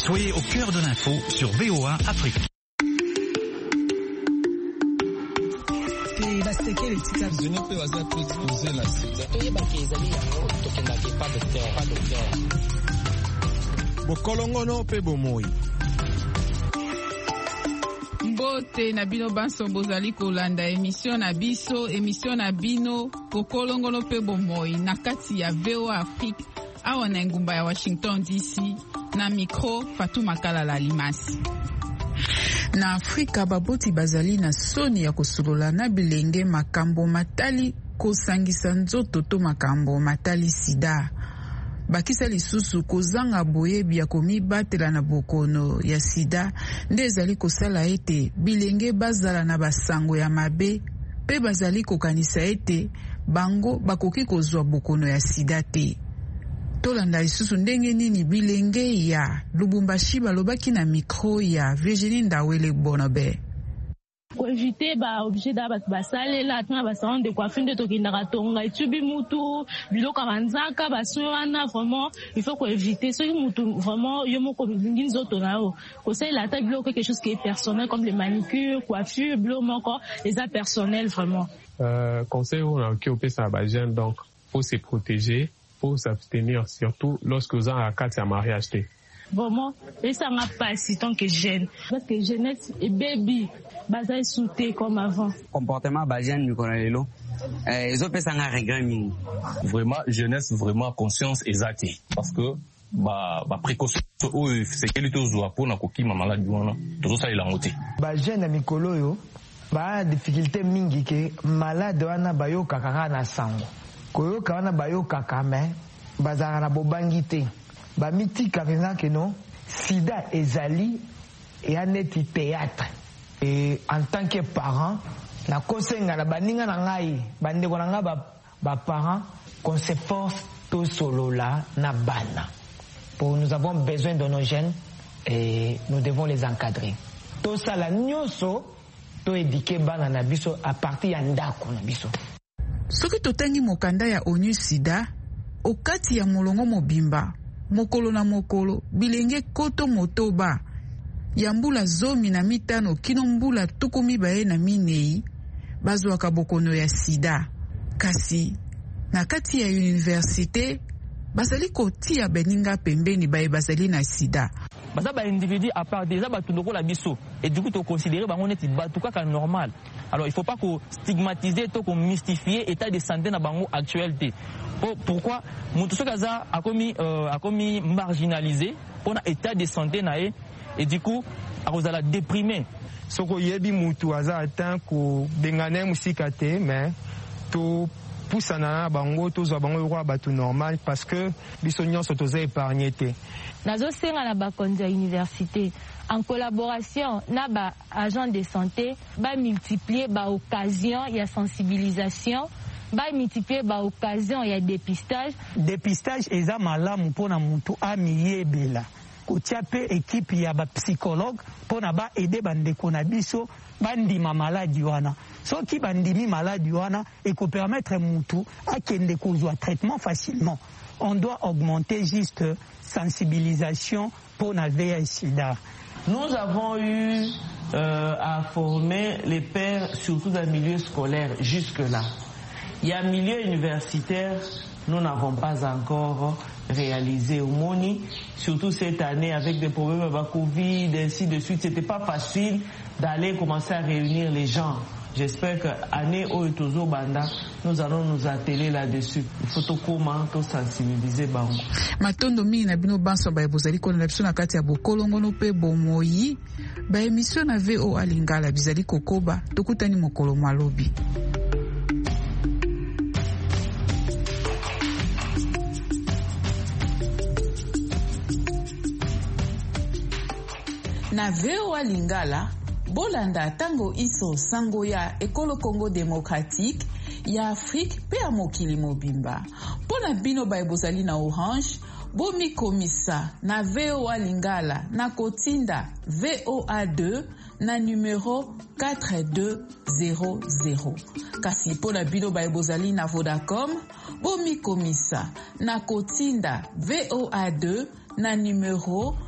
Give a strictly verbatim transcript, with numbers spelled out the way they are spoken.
Soyez au cœur de l'info sur V O A Afrique. Bokolongono pe bomoi. Mbote na bino banso bozali kolanda emission na biso, emission na bino Bokolongono pe bomoi na kati ya V O A Afrique awa na ngumba ya Washington D C na micro Fatou Makalala Limasi. Na Afrika baboti bazali na soni ya kosolola na bilenge makambo matali kosangisa nzoto to makambo matali sida. Bakisa lisusu kozanga boyebi ya komibatela na bokono ya sida nde ezali kosala ete bilenge bazala na basango ya mabe pe bazali kokanisa ete bango bakoki kozwa bokono ya sida te. Tolanda lisusu ndenge nini bilenge ya Lubumbashi balobaki na mikro ya Virginie Ndawele Bonobe. Pour éviter ba obligé da ba sale la tuna ba salon de coiffure de tokinda katonga itubi mutu biloka manzaka ba soana vraiment il faut qu'on éviter ce mutu vraiment yo moko bingi nzoto na o ko ça la ta biloko quelque chose qui est personnel comme les manicures coiffure biloko moko les a personnel vraiment euh conseil on a qui opé ça ba jeune donc faut se protéger, faut s'abstenir surtout lorsque vous avez un cas de mariage. Vraiment, et ça m'a pas si tant que jeune. Parce que jeunesse et baby, bazai souté comme avant. Comportement bazien nous connaît lo. Eh, ils ont fait ça un regret ming. Vraiment jeunesse vraiment conscience exacte parce que ba ba précaution o c'est que lito zo apona kokima maladie wana. Tout ça il a monté. Ba jeune mikolo yo ba difficulté mingi ke malade wana bayo kakaka na sango. Koyo kana bayo kakame bazara na bobangité. Ba mitika venga que non sida ezali et aneti théâtre et en tant que parent na kosenga na baninga na ngai bande ko nga ba ba parents qu'on s'efforce tout solo là na bana pour nous avons besoin de nos jeunes et nous devons les encadrer tout ça la nyoso to éduquer bana na biso à partir ya ndako na biso soki totangi mokanda ya onyu sida okati ya molongo mobimba mokolo na mokolo bilenge koto motoba ya mbula zomi na mitano kino mbula tuku mibaye na minei bazwaka bokono ya sida kasi na kati ya université bazali kotia beninga pembeni baye bazali na sida baza ba individu à part déjà ba tundoko la biso et du coup to considérer bango neti batu kaka normal. Alors il faut pas ko stigmatiser to ko mystifier état de santé na bango actualité. Pourquoi mutu sokaza a commis euh, a commis marginalisé pour un état de santé nae et du coup a kozala déprimé. Soko yebi mutu aza atteint ko bengane musika te mais to poussana bango to zo bango ko batu normal parce que biso nyonso toza épargné te. Nazo senga na bakonzi ya université en collaboration na ba agent de santé ba multiplier ba occasion ya sensibilisation ba multiplier ba occasion ya dépistage. Dépistage eza malamu pona mutu amiyebela kotia pe équipe ya ba psychologue pona ba aider bandeko na biso bandima maladie wana soki bandimi maladie wana et ko permettre mutu akende kozwa traitement facilement. On doit augmenter juste sensibilisation pour la V I H sida. Nous avons eu euh, à former les pères surtout dans le milieu scolaire jusque-là. Il y a un milieu universitaire, nous n'avons pas encore réalisé au Moni, surtout cette année avec des problèmes avec Covid, ainsi de suite. C'était pas facile d'aller commencer à réunir les gens. J'espère que année Oetozo Banda, nous allons nous atteler là-dessus. Il faut tout comment tout sensibiliser bango. Matondo mi na bino banso ba bozali ko na biso na kati ya bokolongono pe bomoyi ba émission na V O A Lingala bizali kokoba tokutani mokolo malobi. Na V O A Lingala bolanda tango iso sango ya ekolo Congo démocratique ya Afrique pe ya mokili mobimba pona bino ba bozali na Orange bomi komisa na V O A Lingala na kotinda V O A deux na numéro quatre deux zéro zéro kasi pona bino ba bozali na Vodacom bomi komisa na kotinda V O A deux na numéro